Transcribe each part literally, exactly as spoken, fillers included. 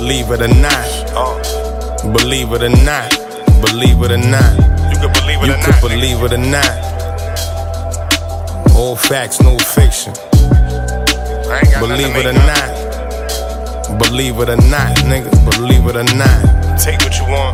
Believe it or not, believe it or not, believe it or not. You can believe it you or could not. believe it or not. All facts, no fiction. I ain't got Believe it or nothing to make not, believe it or not, nigga. Believe it or not. up. Take what you want,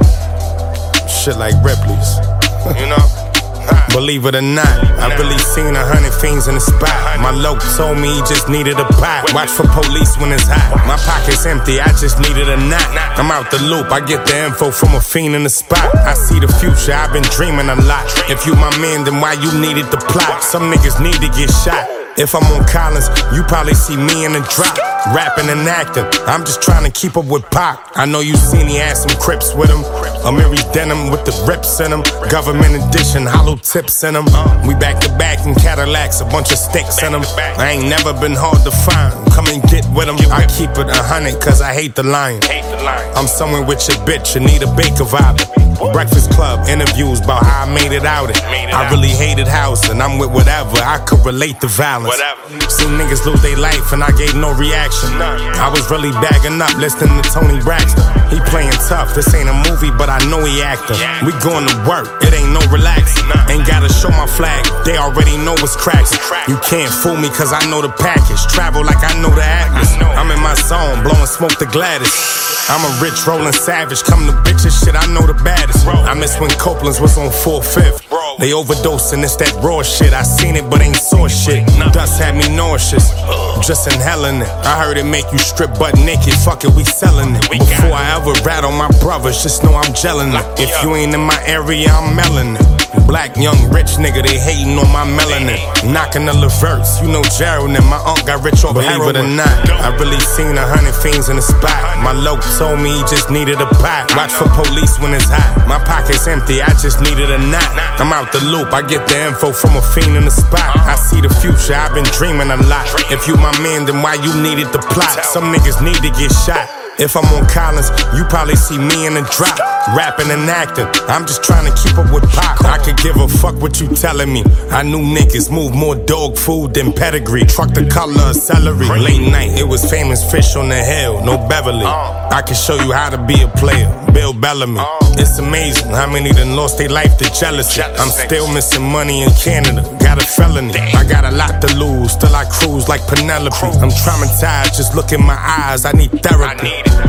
Shit like Ripley's. you know. Believe it or not, I really seen a hundred fiends in the spot. My loc told me he just needed a pot. Watch for police when it's hot. My pocket's empty, I just needed a knot. I'm out the loop, I get the info from a fiend in the spot. I see the future, I've been dreaming a lot. If you my man, then why you needed the plot? Some niggas need to get shot. If I'm on Collins, you probably see me in the drop. Rapping and acting, I'm just trying to keep up with Pac. I know you seen he had some Crips with him. Amiri denim with the rips in him. Government edition, hollow tips in them. We back to back in Cadillacs, a bunch of sticks in them. I ain't never been hard to find. Come and get with them. I keep it a hundred cause I hate the line. I'm somewhere with your bitch, you need a Baker vibe. Breakfast Club, interviews about how I made it out it. I really hated house and I'm with whatever. I could relate to violence. Seen niggas lose their life and I gave no reaction. I was really bagging up listening to Tony Braxton. He playing tough, this ain't a movie but I know he acting. We going to work, it ain't no relaxing. Ain't gotta show my flag, they already know what's cracking. You can't fool me cause I know the package. Travel like I know the atlas. I'm in my zone, blowing smoke to Gladys. I'm a rich rolling savage, come to bitches, shit, I know the baddest. I miss when Copeland's was on four fifth. They overdosing, it's that raw shit. I seen it, but ain't saw shit. Dust had me nauseous, just inhaling it. I heard it make you strip butt naked, fuck it, we selling it. Before I ever rat on my brothers, just know I'm gelling it. If you ain't in my area, I'm melon it. Black, young, rich nigga, they hating on my melanin. Knocking the Leverts, you know Gerald and my aunt got rich off heroin. Believe it or not, I really seen a hundred fiends in the spot. My loc told me he just needed a pot. Watch for police when it's hot. My pocket's empty, I just needed a knot. I'm out the loop, I get the info from a fiend in the spot. I see the future, I've been dreaming a lot. If you my man, then why you needed the plot? Some niggas need to get shot. If I'm on Collins, you probably see me in the drop. Rapping and acting, I'm just trying to keep up with Pac. I could give a fuck what you telling me. I knew niggas move more dog food than pedigree. Truck the color of celery. Late night, it was famous fish on the hill, no Beverly. I can show you how to be a player, Bill Bellamy. It's amazing how many done lost their life to jealousy. I'm still missing money in Canada, got a felony. I got a lot to lose, still I cruise like Penelope. I'm traumatized, just look in my eyes, I need therapy.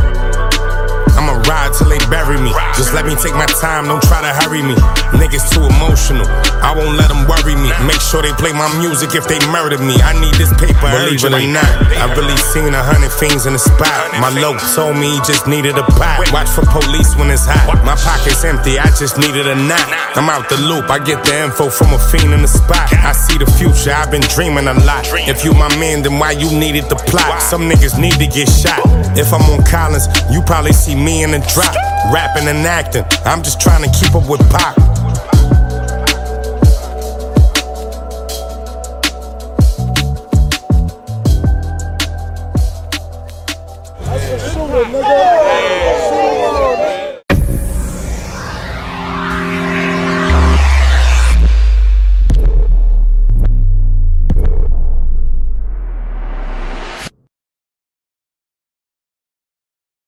I'ma ride till they bury me. Just let me take my time, don't try to hurry me. Niggas too emotional, I won't let them worry me. Make sure they play my music if they murder me. I need this paper urgently. Believe it or not, I really seen a hundred fiends in the spot. My loc told me he just needed a pot. Watch for police when it's hot. My pocket's empty, I just needed a knot. I'm out the loop, I get the info from a fiend in the spot. I see the future, I've been dreaming a lot. If you my man, then why you needed the plot? Some niggas need to get shot. If I'm on Collins, you probably see me in the drop. Rapping and acting, I'm just trying to keep up with Pac. Nigga.